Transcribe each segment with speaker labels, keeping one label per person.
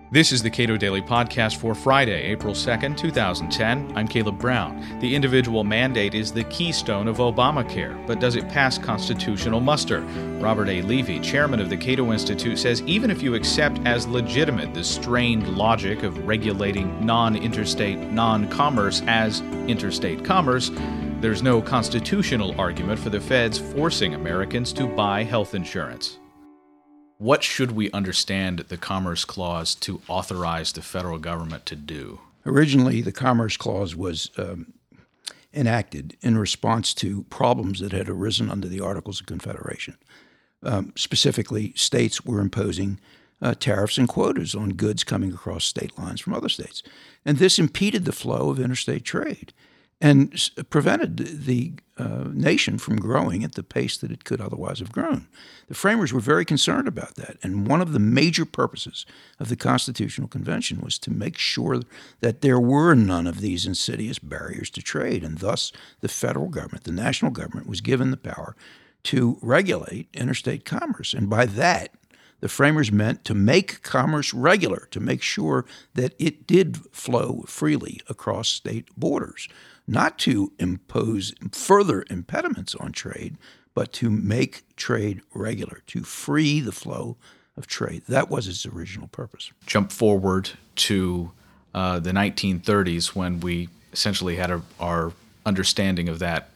Speaker 1: This is the Cato Daily Podcast for Friday, April 2nd, 2010. I'm Caleb Brown. The individual mandate is the keystone of Obamacare, but does it pass constitutional muster? Robert A. Levy, chairman of the Cato Institute, says even if you accept as legitimate the strained logic of regulating non-interstate non-commerce as interstate commerce, there's no constitutional argument for the feds forcing Americans to buy health insurance. What should we understand the Commerce Clause to authorize the federal government to do?
Speaker 2: Originally, the Commerce Clause was enacted in response to problems that had arisen under the Articles of Confederation. Specifically, states were imposing tariffs and quotas on goods coming across state lines from other states. And this impeded the flow of interstate trade and prevented the nation from growing at the pace that it could otherwise have grown. The framers were very concerned about that, and one of the major purposes of the Constitutional Convention was to make sure that there were none of these insidious barriers to trade, and thus the federal government, the national government, was given the power to regulate interstate commerce. And by that, the framers meant to make commerce regular, to make sure that it did flow freely across state borders, not to impose further impediments on trade, but to make trade regular, to free the flow of trade. That was its original purpose.
Speaker 1: Jump forward to the 1930s when we essentially had our understanding of that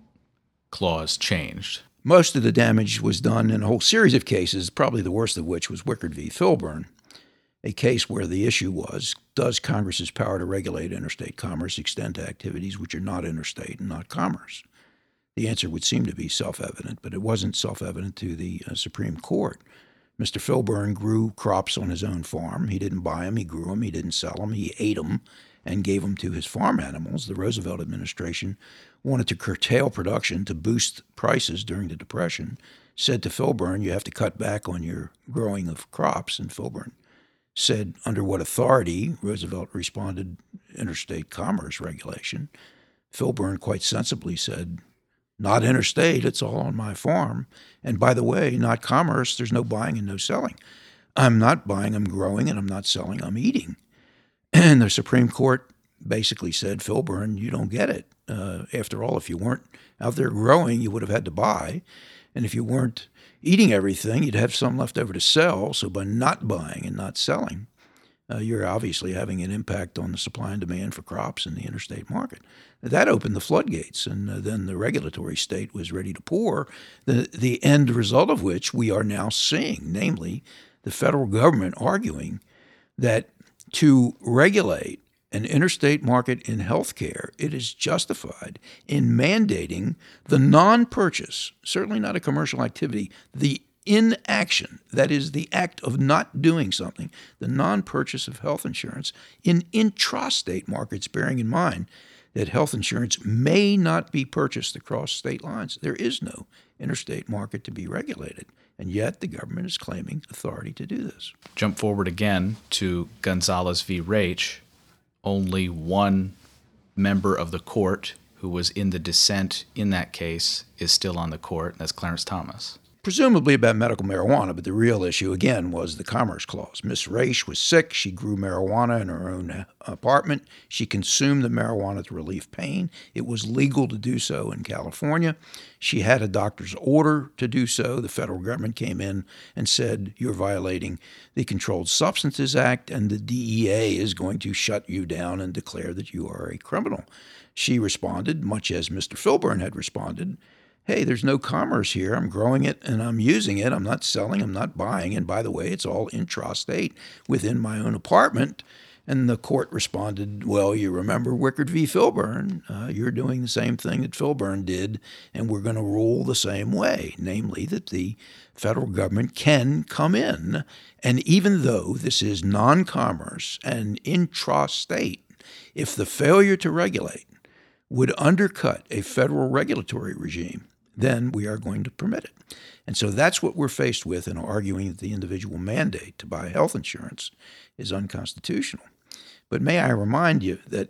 Speaker 1: clause changed.
Speaker 2: Most of the damage was done in a whole series of cases, probably the worst of which was Wickard v. Filburn, a case where the issue was, does Congress's power to regulate interstate commerce extend to activities which are not interstate and not commerce? The answer would seem to be self-evident, but it wasn't self-evident to the Supreme Court. Mr. Filburn grew crops on his own farm. He didn't buy them, he grew them, he didn't sell them, he ate them and gave them to his farm animals. The Roosevelt administration wanted to curtail production to boost prices during the Depression, said to Filburn, you have to cut back on your growing of crops, and Filburn said, under what authority? Roosevelt responded, interstate commerce regulation. Filburn quite sensibly said, not interstate, it's all on my farm. And by the way, not commerce, there's no buying and no selling. I'm not buying, I'm growing, and I'm not selling, I'm eating. And the Supreme Court basically said, Filburn, you don't get it. After all, if you weren't out there growing, you would have had to buy. And if you weren't eating everything, you'd have some left over to sell. So by not buying and not selling, you're obviously having an impact on the supply and demand for crops in the interstate market. That opened the floodgates, and then the regulatory state was ready to pour, the end result of which we are now seeing, namely the federal government arguing that to regulate an interstate market in healthcare, it is justified in mandating the non-purchase, certainly not a commercial activity, the inaction, that is the act of not doing something, the non-purchase of health insurance in intrastate markets, bearing in mind that health insurance may not be purchased across state lines. There is no interstate market to be regulated, and yet the government is claiming authority to do this.
Speaker 1: Jump forward again to Gonzalez v. Raich. Only one member of the court who was in the dissent in that case is still on the court. That's Clarence Thomas.
Speaker 2: Presumably about medical marijuana, but the real issue, again, was the Commerce Clause. Miss Raich was sick. She grew marijuana in her own apartment. She consumed the marijuana to relieve pain. It was legal to do so in California. She had a doctor's order to do so. The federal government came in and said, you're violating the Controlled Substances Act, and the DEA is going to shut you down and declare that you are a criminal. She responded, much as Mr. Filburn had responded, hey, there's no commerce here. I'm growing it and I'm using it. I'm not selling, I'm not buying. And by the way, it's all intrastate within my own apartment. And the court responded, well, you remember Wickard v. Filburn. You're doing the same thing that Filburn did, and we're going to rule the same way, namely that the federal government can come in. And even though this is non-commerce and intrastate, if the failure to regulate would undercut a federal regulatory regime, then we are going to permit it. And so that's what we're faced with in arguing that the individual mandate to buy health insurance is unconstitutional. But may I remind you that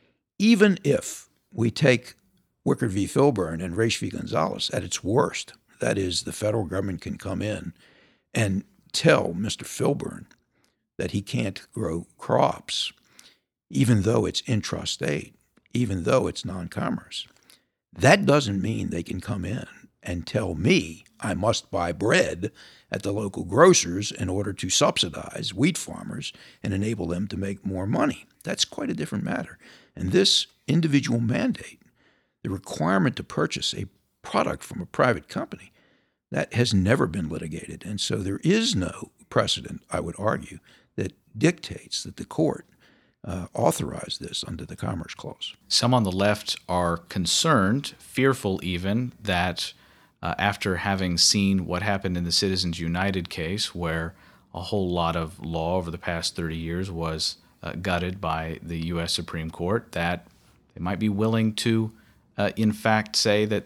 Speaker 2: even if we take Wickard v. Filburn and Raich v. Gonzalez at its worst, that is, the federal government can come in and tell Mr. Filburn that he can't grow crops, even though it's intrastate, even though it's non-commerce. That doesn't mean they can come in and tell me I must buy bread at the local grocers in order to subsidize wheat farmers and enable them to make more money. That's quite a different matter. And this individual mandate, the requirement to purchase a product from a private company, that has never been litigated. And so there is no precedent, I would argue, that dictates that the court authorize this under the Commerce Clause.
Speaker 1: Some on the left are concerned, fearful even, that after having seen what happened in the Citizens United case, where a whole lot of law over the past 30 years was gutted by the U.S. Supreme Court, that they might be willing to, in fact, say that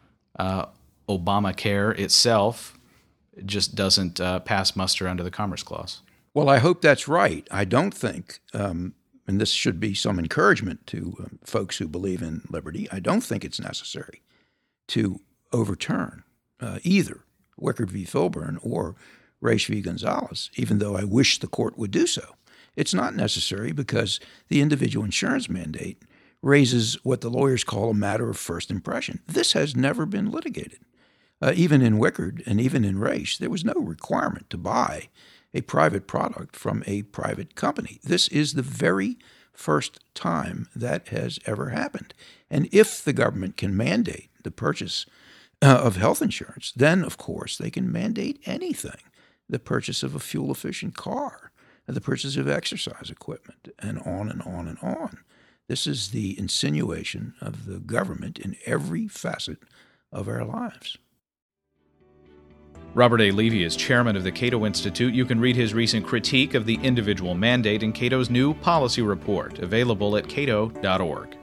Speaker 1: Obamacare itself just doesn't pass muster under the Commerce Clause.
Speaker 2: Well, I hope that's right. I don't think, and this should be some encouragement to folks who believe in liberty, I don't think it's necessary to overturn either Wickard v. Filburn or Raich v. Gonzalez, even though I wish the court would do so. It's not necessary because the individual insurance mandate raises what the lawyers call a matter of first impression. This has never been litigated. Even in Wickard and even in Raich, there was no requirement to buy a private product from a private company. This is the very first time that has ever happened. And if the government can mandate the purchase of health insurance, then, of course, they can mandate anything, the purchase of a fuel-efficient car, the purchase of exercise equipment, and on and on and on. This is the insinuation of the government in every facet of our lives.
Speaker 1: Robert A. Levy is chairman of the Cato Institute. You can read his recent critique of the individual mandate in Cato's new policy report, available at cato.org.